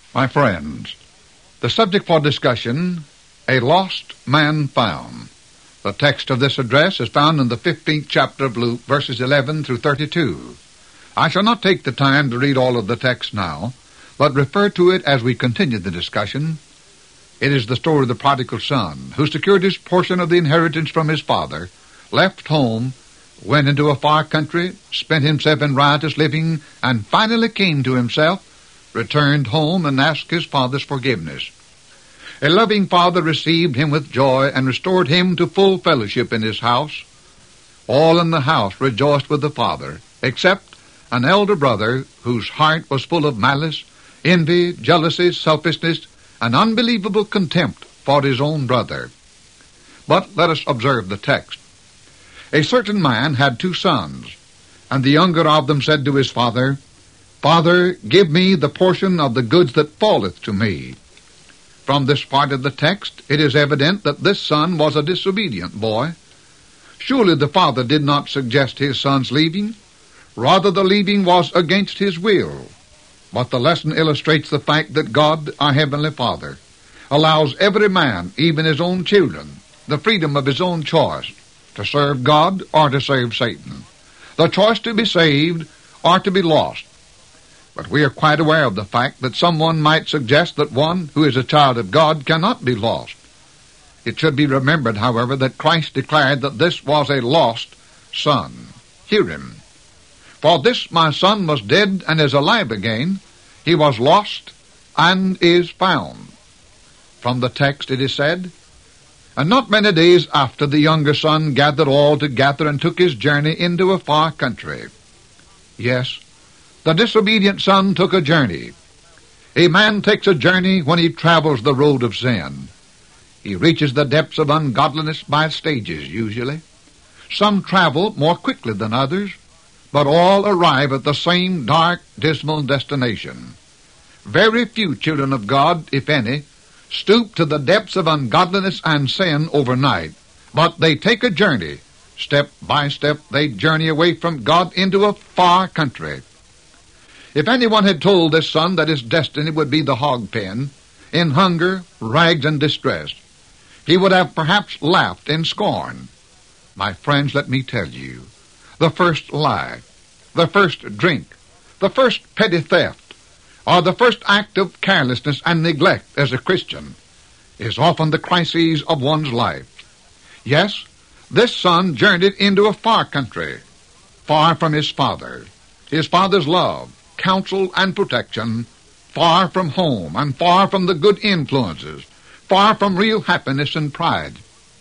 My friends, the subject for discussion, a lost man found. The text of this address is found in the 15th chapter of Luke, verses 11 through 32. I shall not take the time to read all of the text now, but refer to it as we continue the discussion. It is the story of the prodigal son, who secured his portion of the inheritance from his father, left home, went into a far country, spent himself in riotous living, and finally came to himself, returned home, and asked his father's forgiveness. A loving father received him with joy and restored him to full fellowship in his house. All in the house rejoiced with the father, except an elder brother whose heart was full of malice, envy, jealousy, selfishness, and unbelievable contempt for his own brother. But let us observe the text. A certain man had 2 sons, and the younger of them said to his father, Father, give me the portion of the goods that falleth to me. From this part of the text, it is evident that this son was a disobedient boy. Surely the father did not suggest his son's leaving. Rather, the leaving was against his will. But the lesson illustrates the fact that God, our Heavenly Father, allows every man, even his own children, the freedom of his own choice to serve God or to serve Satan, the choice to be saved or to be lost. But we are quite aware of the fact that someone might suggest that one who is a child of God cannot be lost. It should be remembered, however, that Christ declared that this was a lost son. Hear him. For this my son was dead and is alive again. He was lost and is found. From the text it is said, And not many days after, the younger son gathered all together and took his journey into a far country. Yes, the disobedient son took a journey. A man takes a journey when he travels the road of sin. He reaches the depths of ungodliness by stages, usually. Some travel more quickly than others, but all arrive at the same dark, dismal destination. Very few children of God, if any, stoop to the depths of ungodliness and sin overnight, but they take a journey. Step by step, they journey away from God into a far country. If anyone had told this son that his destiny would be the hog pen, in hunger, rags, and distress, he would have perhaps laughed in scorn. My friends, let me tell you, the first lie, the first drink, the first petty theft, or the first act of carelessness and neglect as a Christian is often the crisis of one's life. Yes, this son journeyed into a far country, far from his father's love, counsel, and protection, far from home and far from the good influences, far from real happiness and pride.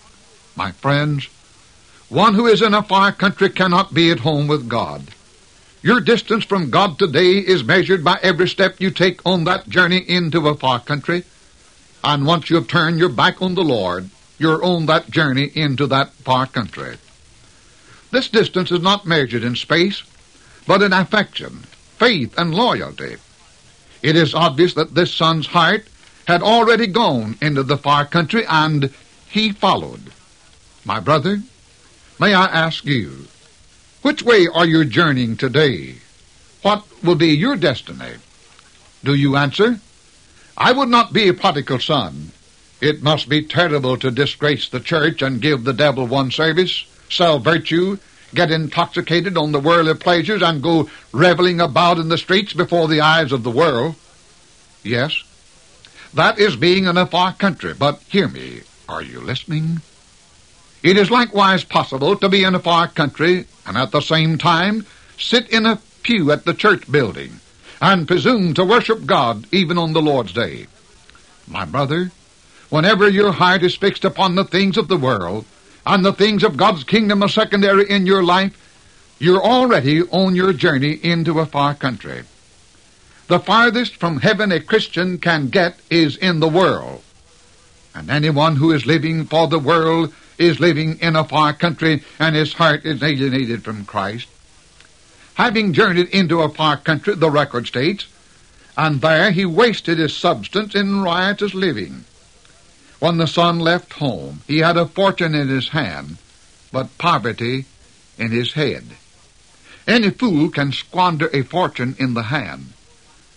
My friends, one who is in a far country cannot be at home with God. Your distance from God today is measured by every step you take on that journey into a far country. And once you have turned your back on the Lord, you're on that journey into that far country. This distance is not measured in space, but in affection, faith, and loyalty. It is obvious that this son's heart had already gone into the far country, and he followed. My brother, may I ask you, which way are you journeying today? What will be your destiny? Do you answer, I would not be a prodigal son. It must be terrible to disgrace the church and give the devil one service, sell virtue, get intoxicated on the worldly pleasures, and go reveling about in the streets before the eyes of the world. Yes, that is being in a far country, but hear me, are you listening? It is likewise possible to be in a far country and at the same time sit in a pew at the church building and presume to worship God even on the Lord's Day. My brother, whenever your heart is fixed upon the things of the world and the things of God's kingdom are secondary in your life, you're already on your journey into a far country. The farthest from heaven a Christian can get is in the world. And anyone who is living for the world is living in a far country, and his heart is alienated from Christ. Having journeyed into a far country, the record states, and there he wasted his substance in riotous living. When the son left home, he had a fortune in his hand, but poverty in his head. Any fool can squander a fortune in the hand,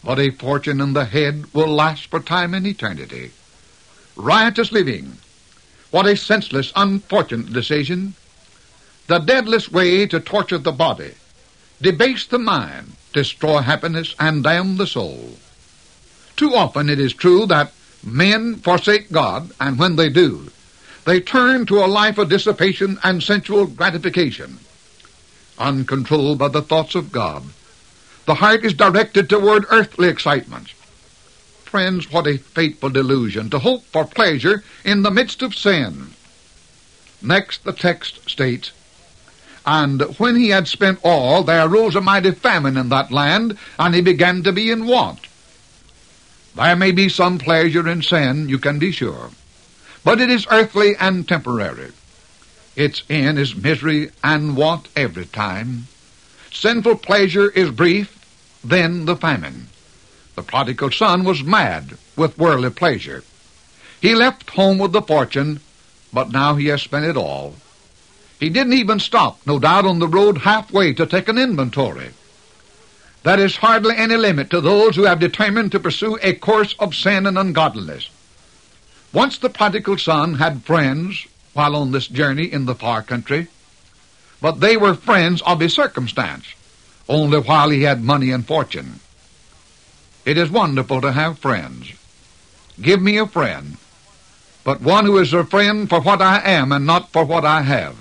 but a fortune in the head will last for time and eternity. Riotous living, what a senseless, unfortunate decision. The deadliest way to torture the body, debase the mind, destroy happiness, and damn the soul. Too often it is true that men forsake God, and when they do, they turn to a life of dissipation and sensual gratification. Uncontrolled by the thoughts of God, the heart is directed toward earthly excitements. Friends, what a fateful delusion to hope for pleasure in the midst of sin. Next, the text states, "And when he had spent all, there arose a mighty famine in that land, and he began to be in want." There may be some pleasure in sin, you can be sure, but it is earthly and temporary. Its end is misery and want every time. Sinful pleasure is brief, then the famine. The prodigal son was mad with worldly pleasure. He left home with the fortune, but now he has spent it all. He didn't even stop, no doubt, on the road halfway to take an inventory. There is hardly any limit to those who have determined to pursue a course of sin and ungodliness. Once the prodigal son had friends while on this journey in the far country, but they were friends of his circumstance, only while he had money and fortune. It is wonderful to have friends. Give me a friend, but one who is a friend for what I am and not for what I have.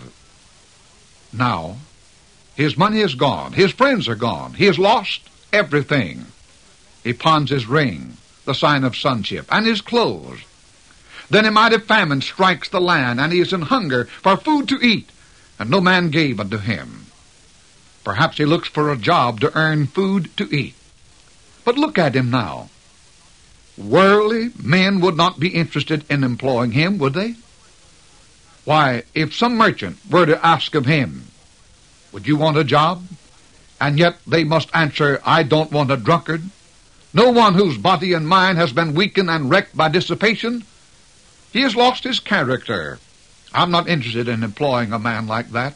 Now, his money is gone, his friends are gone, he has lost everything. He pawns his ring, the sign of sonship, and his clothes. Then a mighty famine strikes the land, and he is in hunger for food to eat, and no man gave unto him. Perhaps he looks for a job to earn food to eat. But look at him now. Worldly men would not be interested in employing him, would they? Why, if some merchant were to ask of him, "Would you want a job?" and yet they must answer, "I don't want a drunkard," no one whose body and mind has been weakened and wrecked by dissipation, he has lost his character. I'm not interested in employing a man like that.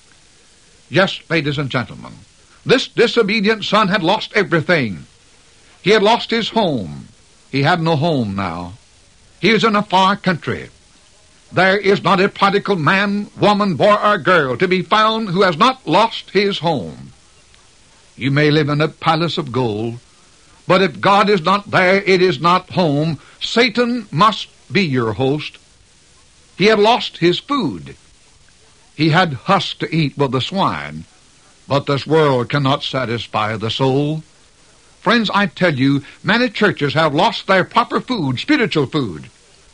Yes, ladies and gentlemen, this disobedient son had lost everything. He had lost his home. He had no home now. He is in a far country. There is not a prodigal man, woman, boy, or girl to be found who has not lost his home. You may live in a palace of gold, but if God is not there, it is not home. Satan must be your host. He had lost his food. He had husk to eat with the swine, but this world cannot satisfy the soul. Friends, I tell you, many churches have lost their proper food, spiritual food.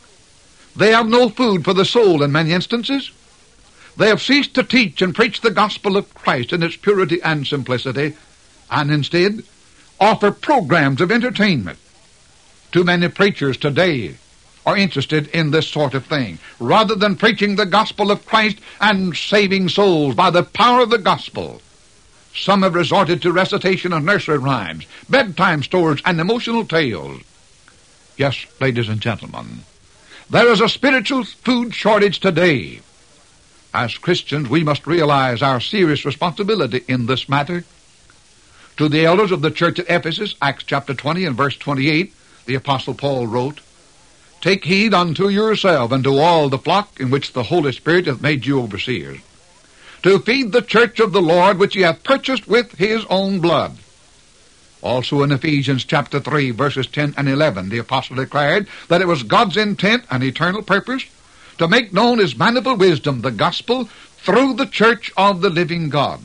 They have no food for the soul in many instances. They have ceased to teach and preach the gospel of Christ in its purity and simplicity, and instead offer programs of entertainment. Too many preachers today are interested in this sort of thing, rather than preaching the gospel of Christ and saving souls by the power of the gospel. Some have resorted to recitation of nursery rhymes, bedtime stories, and emotional tales. Yes, ladies and gentlemen, there is a spiritual food shortage today. As Christians, we must realize our serious responsibility in this matter. To the elders of the church at Ephesus, Acts chapter 20 and verse 28, the Apostle Paul wrote, "Take heed unto yourself and to all the flock in which the Holy Spirit hath made you overseers, to feed the church of the Lord which he hath purchased with his own blood." Also in Ephesians chapter 3, verses 10 and 11, the apostle declared that it was God's intent and eternal purpose to make known his manifold wisdom, the gospel, through the church of the living God.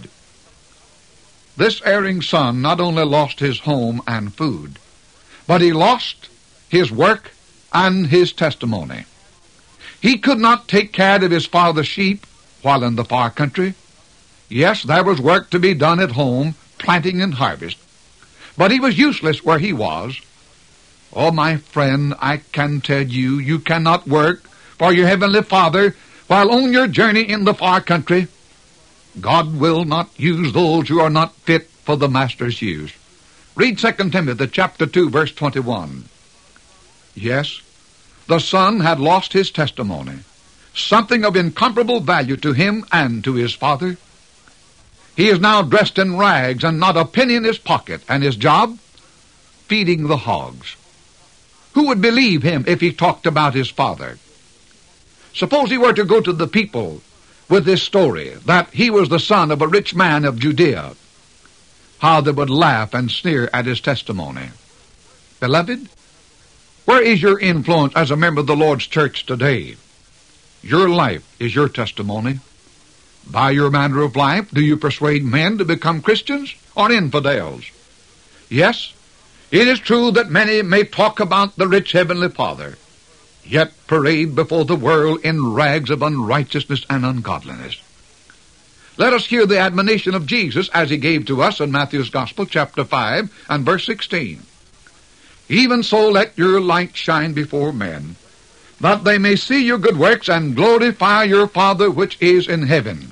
This erring son not only lost his home and food, but he lost his work and his testimony. He could not take care of his father's sheep while in the far country. Yes, there was work to be done at home, planting and harvest, but he was useless where he was. Oh, my friend, I can tell you, you cannot work for your heavenly Father while on your journey in the far country. God will not use those who are not fit for the Master's use. Read 2 Timothy chapter 2, verse 21. Yes, the son had lost his testimony, something of incomparable value to him and to his father. He is now dressed in rags and not a penny in his pocket, and his job? feeding the hogs. Who would believe him if he talked about his father? Suppose he were to go to the people with this story, that he was the son of a rich man of Judea. How they would laugh and sneer at his testimony. Beloved, where is your influence as a member of the Lord's church today? Your life is your testimony. By your manner of life, do you persuade men to become Christians or infidels? Yes, it is true that many may talk about the rich Heavenly Father, yet parade before the world in rags of unrighteousness and ungodliness. Let us hear the admonition of Jesus as he gave to us in Matthew's Gospel, chapter 5 and verse 16. Even so let your light shine before men, that they may see your good works and glorify your Father which is in heaven.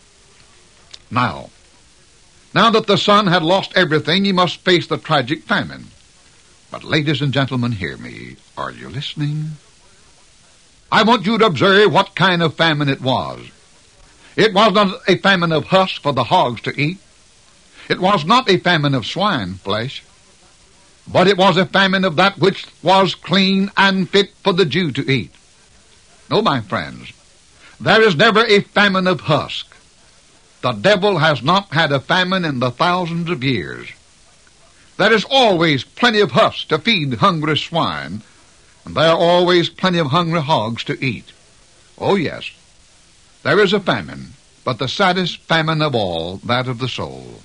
Now that the son had lost everything, he must face the tragic famine. But ladies and gentlemen, hear me. Are you listening? I want you to observe what kind of famine it was. It was not a famine of husk for the hogs to eat. It was not a famine of swine flesh. But it was a famine of that which was clean and fit for the Jew to eat. No, my friends, there is never a famine of husk. The devil has not had a famine in the thousands of years. There is always plenty of husk to feed hungry swine, and there are always plenty of hungry hogs to eat. Oh, yes, there is a famine, but the saddest famine of all, that of the soul.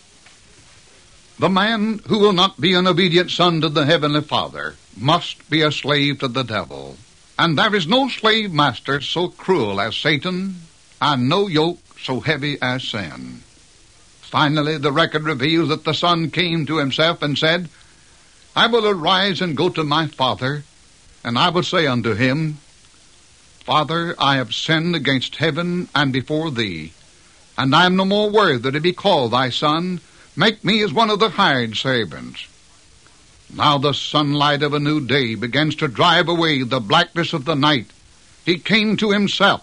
The man who will not be an obedient son to the Heavenly Father must be a slave to the devil. And there is no slave master so cruel as Satan, and no yoke so heavy as sin. Finally, the record reveals that the son came to himself and said, I will arise and go to my father, and I will say unto him, Father, I have sinned against heaven and before thee, and I am no more worthy to be called thy son. Make me as one of the hired servants. Now the sunlight of a new day begins to drive away the blackness of the night. He came to himself.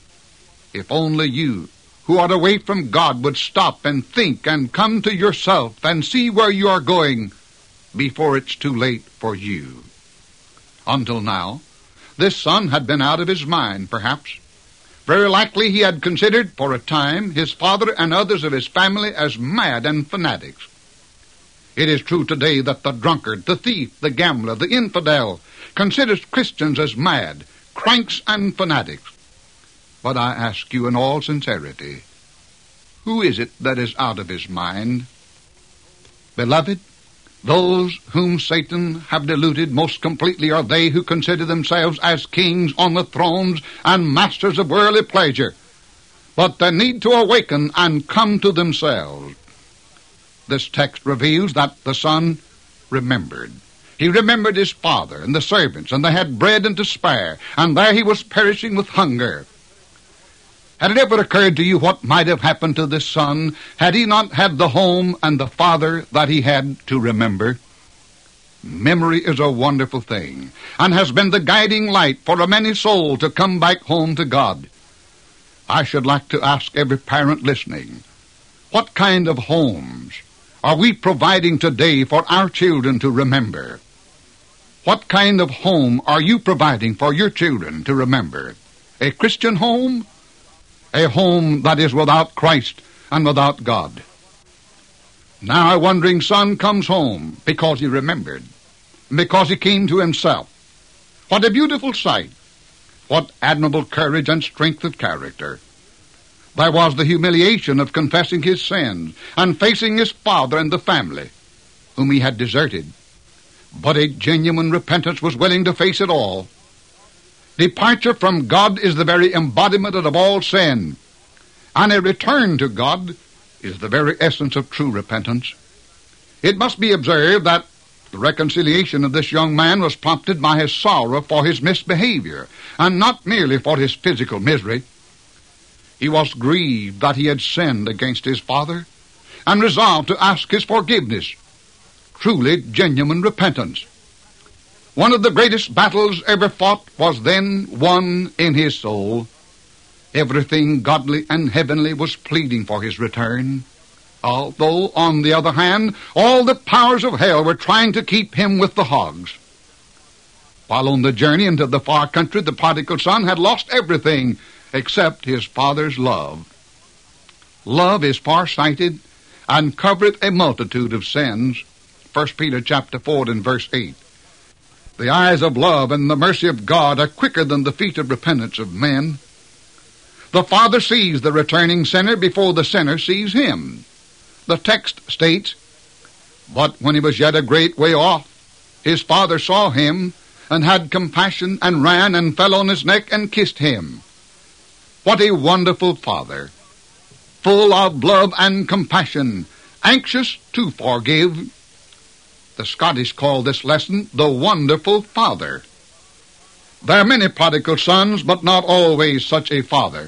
If only you, who are away from God, would stop and think and come to yourself and see where you are going before it's too late for you. Until now, this son had been out of his mind, perhaps. Very likely he had considered for a time his father and others of his family as mad and fanatics. It is true today that the drunkard, the thief, the gambler, the infidel considers Christians as mad, cranks, and fanatics. But I ask you in all sincerity, who is it that is out of his mind? Beloved, those whom Satan have deluded most completely are they who consider themselves as kings on the thrones and masters of worldly pleasure. But they need to awaken and come to themselves. This text reveals that the son remembered. He remembered his father and the servants, and they had bread and to spare, and there he was perishing with hunger. Had it ever occurred to you what might have happened to this son had he not had the home and the father that he had to remember? Memory is a wonderful thing, and has been the guiding light for a many soul to come back home to God. I should like to ask every parent listening, what kind of homes are we providing today for our children to remember? What kind of home are you providing for your children to remember? A Christian home? A home that is without Christ and without God. Now a wandering son comes home because he remembered, because he came to himself. What a beautiful sight! What admirable courage and strength of character! There was the humiliation of confessing his sins and facing his father and the family, whom he had deserted. But a genuine repentance was willing to face it all. Departure from God is the very embodiment of all sin, and a return to God is the very essence of true repentance. It must be observed that the reconciliation of this young man was prompted by his sorrow for his misbehavior, and not merely for his physical misery. He was grieved that he had sinned against his father, and resolved to ask his forgiveness. Truly genuine repentance. One of the greatest battles ever fought was then won in his soul. Everything godly and heavenly was pleading for his return. although, on the other hand, all the powers of hell were trying to keep him with the hogs. While on the journey into the far country, the prodigal son had lost everything except his father's love. Love is far-sighted and covereth a multitude of sins. 1 Peter chapter 4 and verse 8. The eyes of love and the mercy of God are quicker than the feet of repentance of men. The Father sees the returning sinner before the sinner sees him. The text states, "But when he was yet a great way off, his father saw him, and had compassion, and ran, and fell on his neck, and kissed him." What a wonderful Father, full of love and compassion, anxious to forgive. The Scottish call this lesson the Wonderful Father. There are many prodigal sons, but not always such a father.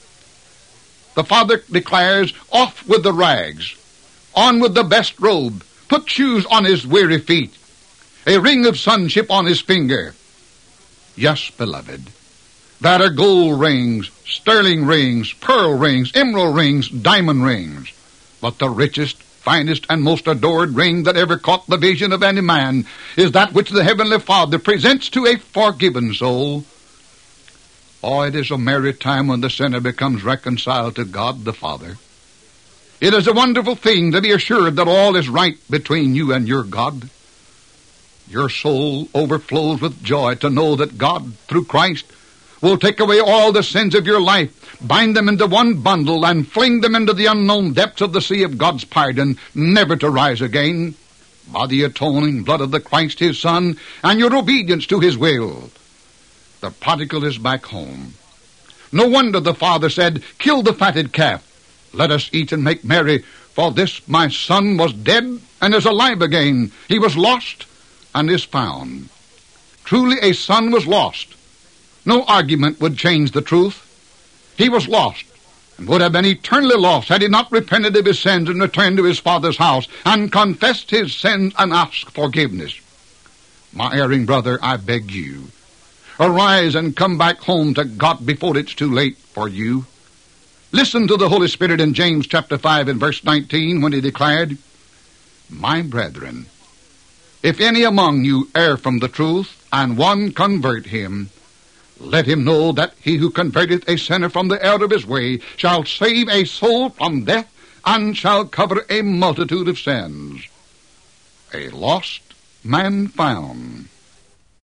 The father declares, "Off with the rags, on with the best robe, put shoes on his weary feet, a ring of sonship on his finger." Yes, beloved, there are gold rings, sterling rings, pearl rings, emerald rings, diamond rings. But the richest, finest, and most adored ring that ever caught the vision of any man is that which the Heavenly Father presents to a forgiven soul. Oh, it is a merry time when the sinner becomes reconciled to God the Father. It is a wonderful thing to be assured that all is right between you and your God. Your soul overflows with joy to know that God, through Christ, will take away all the sins of your life, bind them into one bundle, and fling them into the unknown depths of the sea of God's pardon, never to rise again, by the atoning blood of the Christ his Son, and your obedience to his will. The prodigal is back home. No wonder the father said, "Kill the fatted calf. Let us eat and make merry, for this my son was dead and is alive again. He was lost and is found." Truly a son was lost. No argument would change the truth. He was lost, and would have been eternally lost had he not repented of his sins and returned to his father's house and confessed his sins and asked forgiveness. My erring brother, I beg you, arise and come back home to God before it's too late for you. Listen to the Holy Spirit in James chapter 5 and verse 19 when he declared, "My brethren, if any among you err from the truth, and one convert him, let him know that he who converteth a sinner from the error of his way shall save a soul from death, and shall cover a multitude of sins." A lost man found.